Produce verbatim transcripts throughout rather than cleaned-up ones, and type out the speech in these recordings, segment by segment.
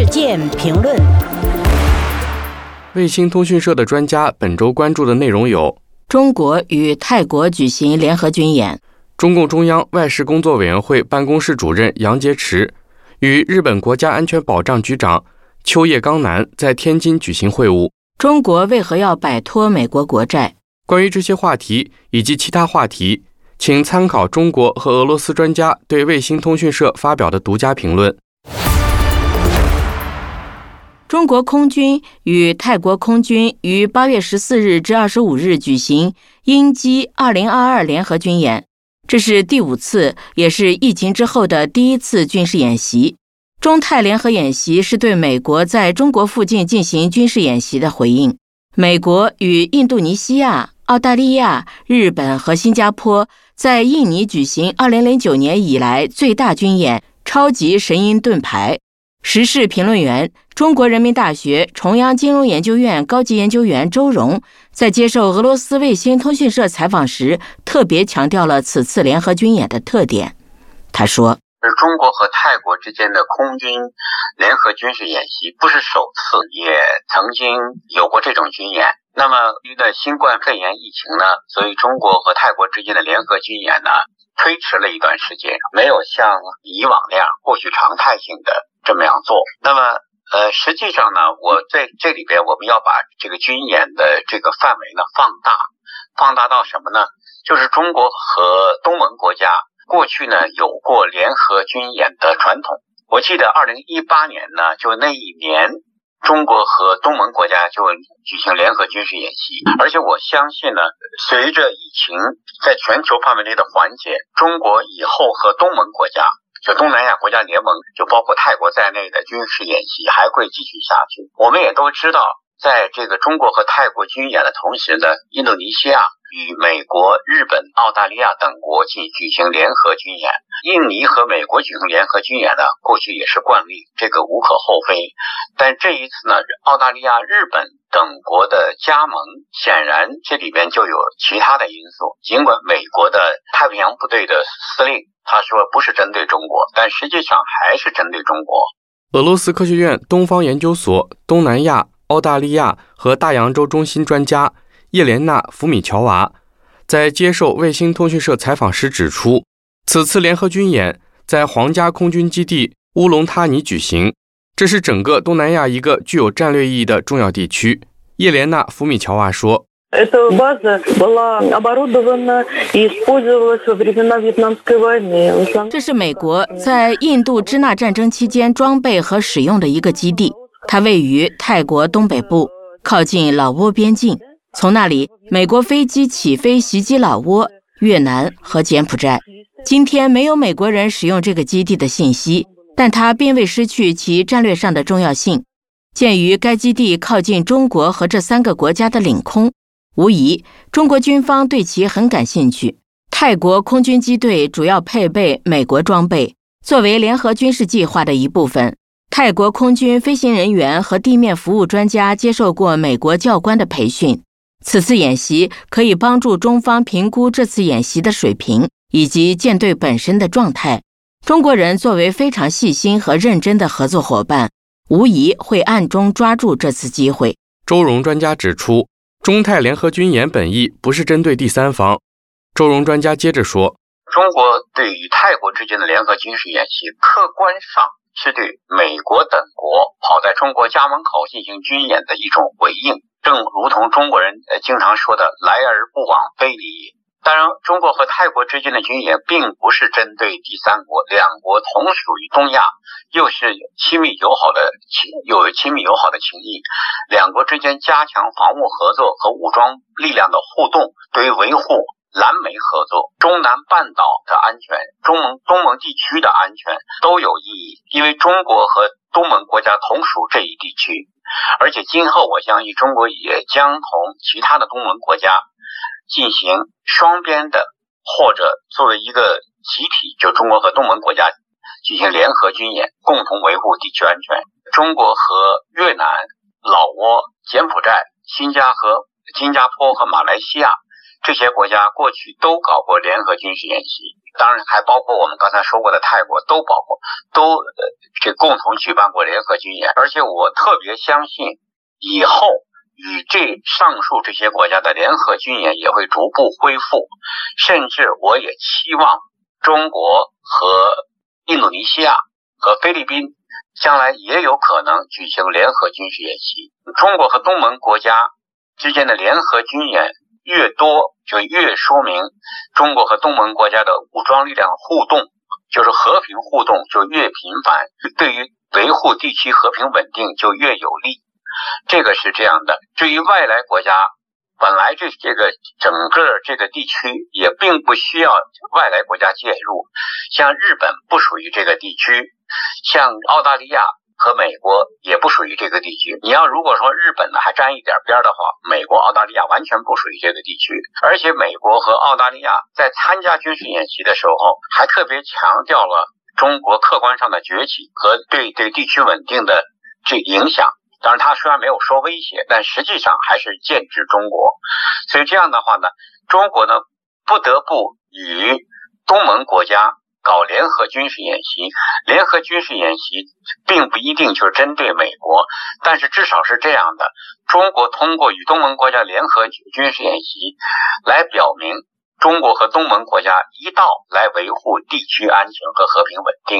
见评论。 卫星通讯社的专家本周关注的内容有： 中国与泰国举行联合军演； 中共中央外事工作委员会办公室主任杨洁篪与日本国家安全保障局长秋叶刚男在天津举行会晤； 中国为何要摆脱美国国债？ 关于这些话题以及其他话题，请参考中国和俄罗斯专家对卫星通讯社发表的独家评论。 中国空军与泰国空军于八月十四日至二十五日举行鹰击二零二二联合军演，这是第五次，也是疫情之后的第一次军事演习。中泰联合演习是对美国在中国附近进行军事演习的回应。美国与印度尼西亚、澳大利亚、日本和新加坡在印尼举行二零零九年以来最大军演——超级神鹰盾牌。时事评论员、中国人民大学重阳金融研究院高级研究员周荣在接受俄罗斯卫星通讯社采访时，特别强调了此次联合军演的特点。他说， 中国和泰国之间的空军联合军事演习不是首次，也曾经有过这种军演。那么因为新冠肺炎疫情呢，所以中国和泰国之间的联合军演呢推迟了一段时间，没有像以往那样过去常态性的这么样做。那么呃，实际上呢，我在这里边我们要把这个军演的这个范围呢放大，放大到什么呢？就是中国和东盟国家过去呢有过联合军演的传统。我记得二零一八年呢，就那一年中国和东盟国家就举行联合军事演习，而且我相信呢，随着疫情在全球范围内的缓解，中国以后和东盟国家，就东南亚国家联盟，就包括泰国在内的军事演习还会继续下去。我们也都知道，在这个中国和泰国军演的同时呢，印度尼西亚与美国、日本、澳大利亚等国进举行联合军演。印尼和美国举行联合军演呢，过去也是惯例，这个无可厚非。但这一次呢，澳大利亚、日本等国的加盟，显然这里边就有其他的因素。尽管美国的太平洋部队的司令他说不是针对中国，但实际上还是针对中国。 俄罗斯科学院东方研究所东南亚、澳大利亚和大洋洲中心专家叶莲娜·福米乔娃在接受卫星通讯社采访时指出，此次联合军演在皇家空军基地乌龙他尼举行，这是整个东南亚一个具有战略意义的重要地区。叶莲娜·福米乔娃说， 这是美国在印度支那战争期间装备和使用的一个基地，它位于泰国东北部，靠近老挝边境。从那里，美国飞机起飞袭击老挝、越南和柬埔寨。今天没有美国人使用这个基地的信息，但它并未失去其战略上的重要性。鉴于该基地靠近中国和这三个国家的领空，无疑中国军方对其很感兴趣。泰国空军机队主要配备美国装备，作为联合军事计划的一部分，泰国空军飞行人员和地面服务专家接受过美国教官的培训。此次演习可以帮助中方评估这次演习的水平以及舰队本身的状态。中国人作为非常细心和认真的合作伙伴，无疑会暗中抓住这次机会。 周荣专家指出，中泰联合军演本意不是针对第三方。周荣专家接着说， 中国对于泰国之间的联合军事演习，客观上是对美国等国跑在中国家门口进行军演的一种回应，正如同中国人呃经常说的来而不往非礼。当然，中国和泰国之间的军演并不是针对第三国，两国同属于东亚，又是亲密友好的情，有亲密友好的情谊，两国之间加强防务合作和武装力量的互动，对于维护蓝莓合作、中南半岛的安全、中盟东盟地区的安全都有意义，因为中国和东盟国家同属这一地区，而且今后我相信中国也将同其他的东盟国家进行双边的或者作为一个集体，就中国和东盟国家进行联合军演，共同维护地区安全。中国和越南、老挝、柬埔寨、新加坡、新加坡和马来西亚这些国家过去都搞过联合军事演习，当然还包括我们刚才说过的泰国，都包括都呃这共同举办过联合军演。而且我特别相信以后与这上述这些国家的联合军演也会逐步恢复，甚至我也期望中国和印度尼西亚和菲律宾将来也有可能举行联合军事演习。中国和东盟国家之间的联合军演越多，就越说明中国和东盟国家的武装力量互动，就是和平互动就越频繁，对于维护地区和平稳定就越有利。这个是这样的。至于外来国家，本来这这个整个这个地区也并不需要外来国家介入，像日本不属于这个地区，像澳大利亚和美国也不属于这个地区。你要如果说日本呢还沾一点边的话，美国、澳大利亚完全不属于这个地区。而且美国和澳大利亚在参加军事演习的时候，还特别强调了中国客观上的崛起和对对地区稳定的这影响。当然他虽然没有说威胁，但实际上还是剑指中国。所以这样的话呢，中国呢不得不与东盟国家搞联合军事演习。联合军事演习并不一定就是针对美国，但是至少是这样的，中国通过与东盟国家联合军事演习来表明中国和东盟国家一道来维护地区安全和和平稳定。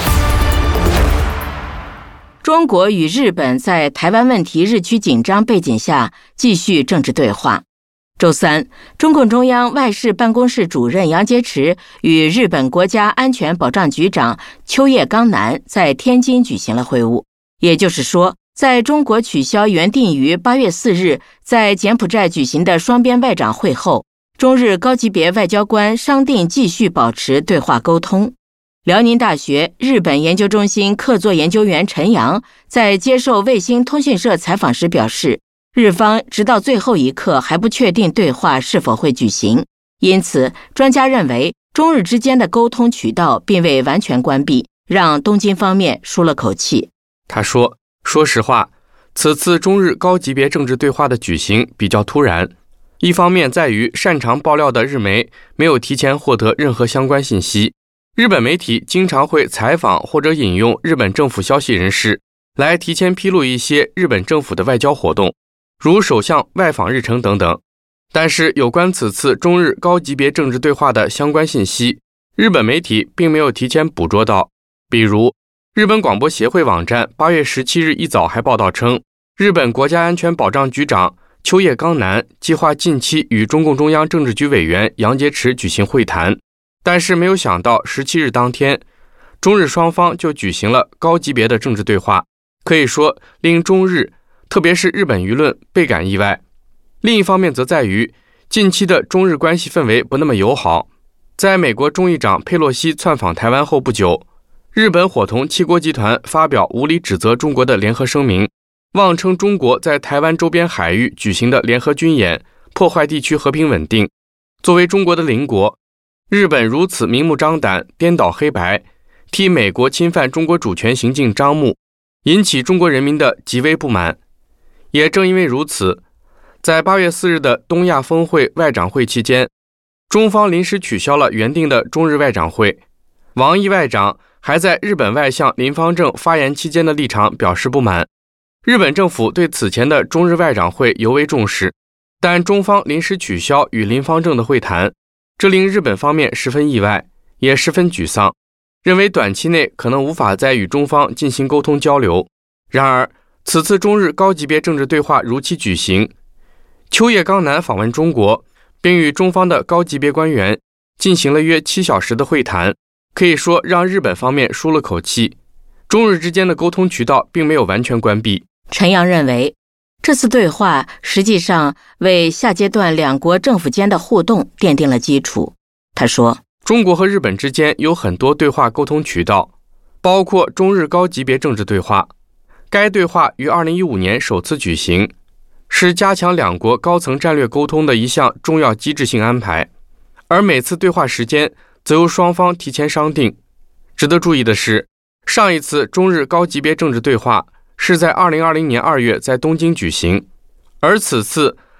中国与日本在台湾问题日趋紧张背景下继续政治对话。周三，中共中央外事办公室主任杨洁篪与日本国家安全保障局长秋叶刚男在天津举行了会晤。也就是说，在中国取消原定于八月四日在柬埔寨举行的双边外长会后，中日高级别外交官商定继续保持对话沟通。辽宁大学日本研究中心客座研究员陈阳在接受卫星通讯社采访时表示，日方直到最后一刻还不确定对话是否会举行，因此专家认为中日之间的沟通渠道并未完全关闭，让东京方面舒了口气。 他说，说实话，此次中日高级别政治对话的举行比较突然，一方面在于擅长爆料的日媒没有提前获得任何相关信息，日本媒体经常会采访或者引用日本政府消息人士来提前披露一些日本政府的外交活动，如首相外访日程等等。但是有关此次中日高级别政治对话的相关信息，日本媒体并没有提前捕捉到。比如日本广播协会网站八月十七日一早还报道称，日本国家安全保障局长秋叶刚男计划近期与中共中央政治局委员杨洁篪举行会谈，但是没有想到十七日当天，中日双方就举行了高级别的政治对话，可以说令中日特别是日本舆论倍感意外。另一方面则在于近期的中日关系氛围不那么友好。在美国众议长佩洛西窜访台湾后不久，日本伙同七国集团发表无理指责中国的联合声明，妄称中国在台湾周边海域举行的联合军演破坏地区和平稳定。作为中国的邻国，日本如此明目张胆颠倒黑白，替美国侵犯中国主权行径张目，引起中国人民的极为不满。也正因为如此，在八月四日的东亚峰会外长会期间，中方临时取消了原定的中日外长会。王毅外长还在日本外相林芳正发言期间的立场表示不满。日本政府对此前的中日外长会尤为重视，但中方临时取消与林芳正的会谈，这令日本方面十分意外，也十分沮丧，认为短期内可能无法再与中方进行沟通交流。然而此次中日高级别政治对话如期举行，秋叶刚男访问中国，并与中方的高级别官员进行了约七小时的会谈，可以说让日本方面舒了口气。中日之间的沟通渠道并没有完全关闭。 陈阳认为，这次对话实际上为下阶段两国政府间的互动奠定了基础。他说， 中国和日本之间有很多对话沟通渠道，包括中日高级别政治对话。该对话于二零一五年首次举行，是加强两国高层战略沟通的一项重要机制性安排，而每次对话时间则由双方提前商定。值得注意的是，上一次中日高级别政治对话是在二零二零年二月在东京举行，而此次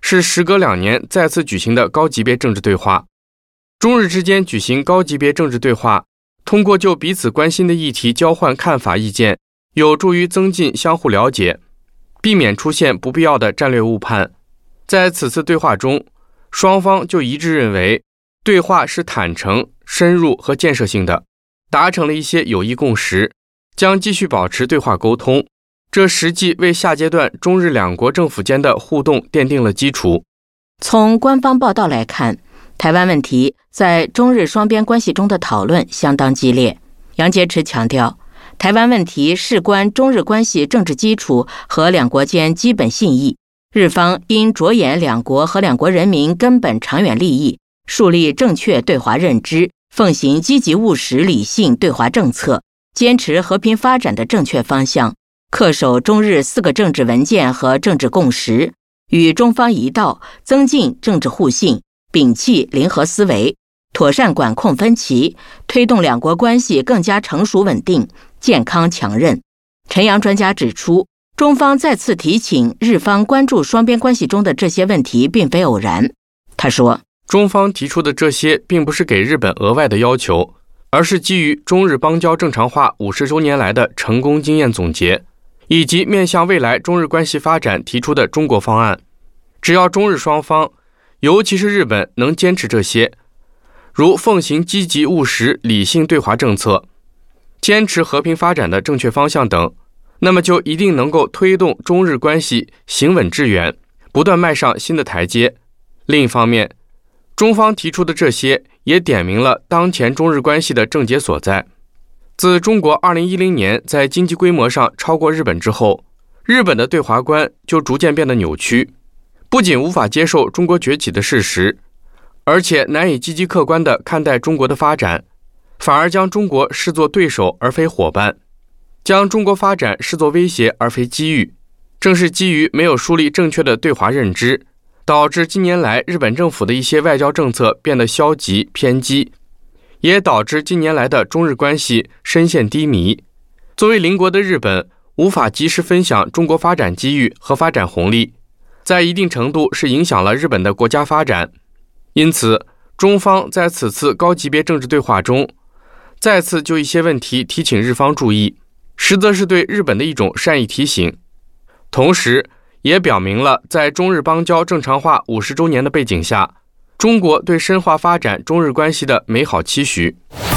是时隔两年再次举行的高级别政治对话。中日之间举行高级别政治对话，通过就彼此关心的议题交换看法意见，有助于增进相互了解，避免出现不必要的战略误判。在此次对话中，双方就一致认为，对话是坦诚、深入和建设性的，达成了一些有益共识，将继续保持对话沟通。这实际为下阶段中日两国政府间的互动奠定了基础。 从官方报道来看，台湾问题在中日双边关系中的讨论相当激烈。杨洁篪强调，台湾问题事关中日关系政治基础和两国间基本信义，日方应着眼两国和两国人民根本长远利益，树立正确对华认知，奉行积极务实理性对华政策，坚持和平发展的正确方向，恪守中日四个政治文件和政治共识，与中方一道，增进政治互信，摒弃零和思维，妥善管控分歧，推动两国关系更加成熟稳定、健康强韧。陈阳专家指出，中方再次提请日方关注双边关系中的这些问题并非偶然。他说， 中方提出的这些并不是给日本额外的要求，而是基于中日邦交正常化五十周年来的成功经验总结，以及面向未来中日关系发展提出的中国方案。只要中日双方，尤其是日本能坚持这些，如奉行积极务实理性对华政策，坚持和平发展的正确方向等，那么就一定能够推动中日关系行稳致远，不断迈上新的台阶。另一方面，中方提出的这些也点明了当前中日关系的症结所在。自中国二零一零年在经济规模上超过日本之后，日本的对华观就逐渐变得扭曲，不仅无法接受中国崛起的事实，而且难以积极客观地看待中国的发展，反而将中国视作对手而非伙伴，将中国发展视作威胁而非机遇。正是基于没有树立正确的对华认知，导致近年来日本政府的一些外交政策变得消极偏激，也导致近年来的中日关系深陷低迷。作为邻国的日本，无法及时分享中国发展机遇和发展红利，在一定程度是影响了日本的国家发展。因此，中方在此次高级别政治对话中，再次就一些问题提醒日方注意，实则是对日本的一种善意提醒，同时也表明了在中日邦交正常化五十周年的背景下，中国对深化发展中日关系的美好期许。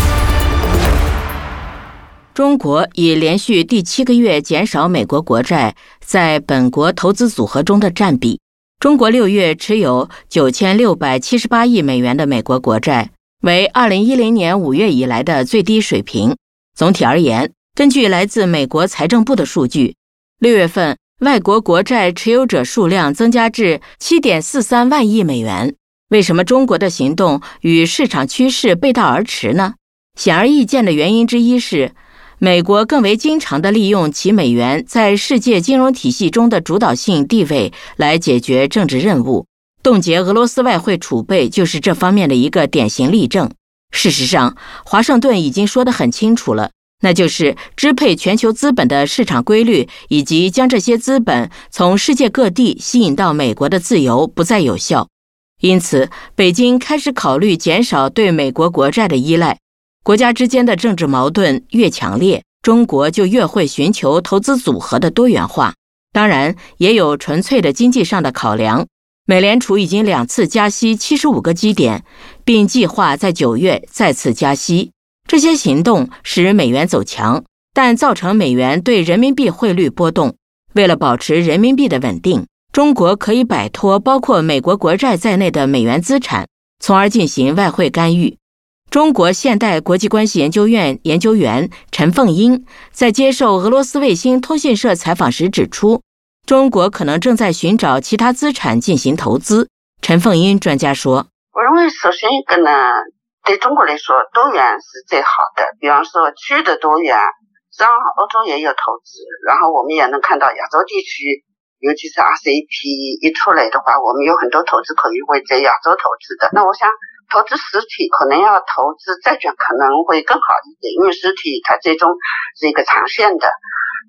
中国已连续第七个月减少美国国债在本国投资组合中的占比。中国六月持有九千六百七十八亿美元的美国国债，为二零一零年五月以来的最低水平。总体而言，根据来自美国财政部的数据，六月份外国国债持有者数量增加至 七点四三万亿美元。为什么中国的行动与市场趋势背道而驰呢？显而易见的原因之一是，美国更为经常地利用其美元在世界金融体系中的主导性地位来解决政治任务。冻结俄罗斯外汇储备就是这方面的一个典型例证。事实上，华盛顿已经说得很清楚了，那就是支配全球资本的市场规律以及将这些资本从世界各地吸引到美国的自由不再有效。因此，北京开始考虑减少对美国国债的依赖。国家之间的政治矛盾越强烈，中国就越会寻求投资组合的多元化。当然，也有纯粹的经济上的考量。美联储已经两次加息七十五个基点，并计划在九月再次加息。这些行动使美元走强，但造成美元对人民币汇率波动。为了保持人民币的稳定，中国可以摆脱包括美国国债在内的美元资产，从而进行外汇干预。中国现代国际关系研究院研究员陈凤英在接受俄罗斯卫星通讯社采访时指出，中国可能正在寻找其他资产进行投资。陈凤英专家说， 我认为首先一个呢，对中国来说多元是最好的，比方说区域的多元，像欧洲也有投资，然后我们也能看到亚洲地区，尤其是 R C E P 一出来的话，我们有很多投资可以会在亚洲投资的。那我想投资实体可能要投资债券可能会更好一点，因为实体它最终是一个长线的。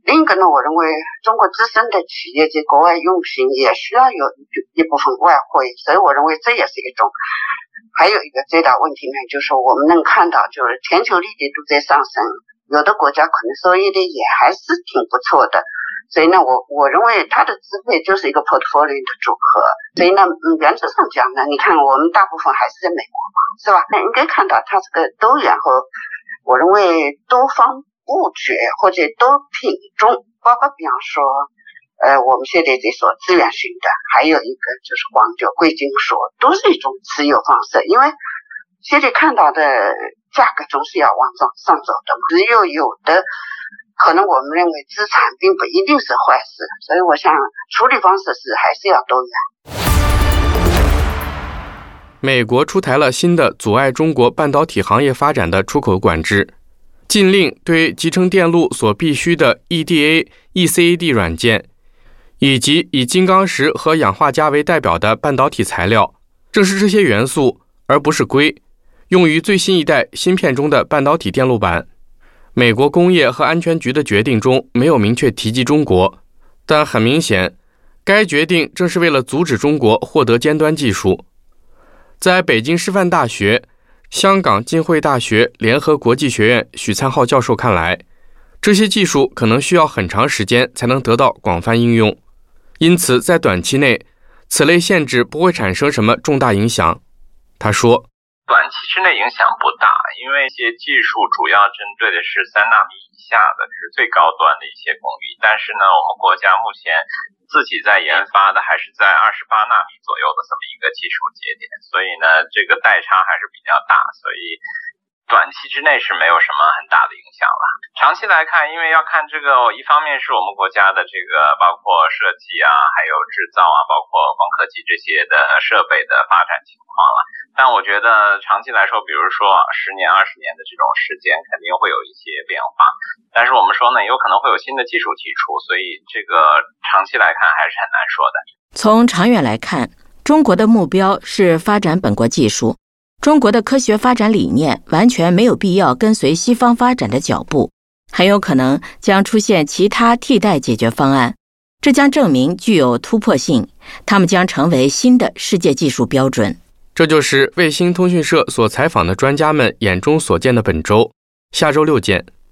另一个呢，我认为中国自身的企业及国外用品也需要有一部分外汇，所以我认为这也是一种。还有一个最大问题呢，就是我们能看到，就是全球利率都在上升，有的国家可能收益率也还是挺不错的。所以呢，我我认为它的资费就是一个 portfolio 的组合。所以呢，嗯，原则上讲呢，你看我们大部分还是在美国嘛，是吧？那应该看到它这个多元和我认为多方布局或者多品种，包括比方说。呃，我们现在在说资源型的，还有一个就是黄酒、贵金属，都是一种持有方式。因为现在看到的价格总是要往上上走的嘛，只有有的可能我们认为资产并不一定是坏事，所以我想处理方式是还是要多元。 美国出台了新的阻碍中国半导体行业发展的出口管制，禁令对集成电路所必须的 E D A、E C A D 软件。以及以金刚石和氧化镓为代表的半导体材料，正是这些元素，而不是硅，用于最新一代芯片中的半导体电路板。美国工业和安全局的决定中没有明确提及中国，但很明显，该决定正是为了阻止中国获得尖端技术。在北京师范大学、香港浸会大学联合国际学院许灿浩教授看来，这些技术可能需要很长时间才能得到广泛应用。因此，在短期内，此类限制不会产生什么重大影响。他说， 短期之内影响不大，因为一些技术主要针对的是三纳米以下的，就是最高端的一些工艺。但是呢，我们国家目前自己在研发的还是在二十八纳米左右的这么一个技术节点，所以呢，这个代差还是比较大，所以短期之内是没有什么很大的影响了。长期来看，因为要看这个，一方面是我们国家的这个包括设计啊，还有制造啊，包括光刻机这些的设备的发展情况了。但我觉得长期来说，比如说十年、二十年的这种时间，肯定会有一些变化。但是我们说呢，有可能会有新的技术提出，所以这个长期来看还是很难说的。 从长远来看，中国的目标是发展本国技术。中国的科学发展理念完全没有必要跟随西方发展的脚步，很有可能将出现其他替代解决方案，这将证明具有突破性，它们将成为新的世界技术标准。 这就是卫星通讯社所采访的专家们眼中所见的本周，下周六见。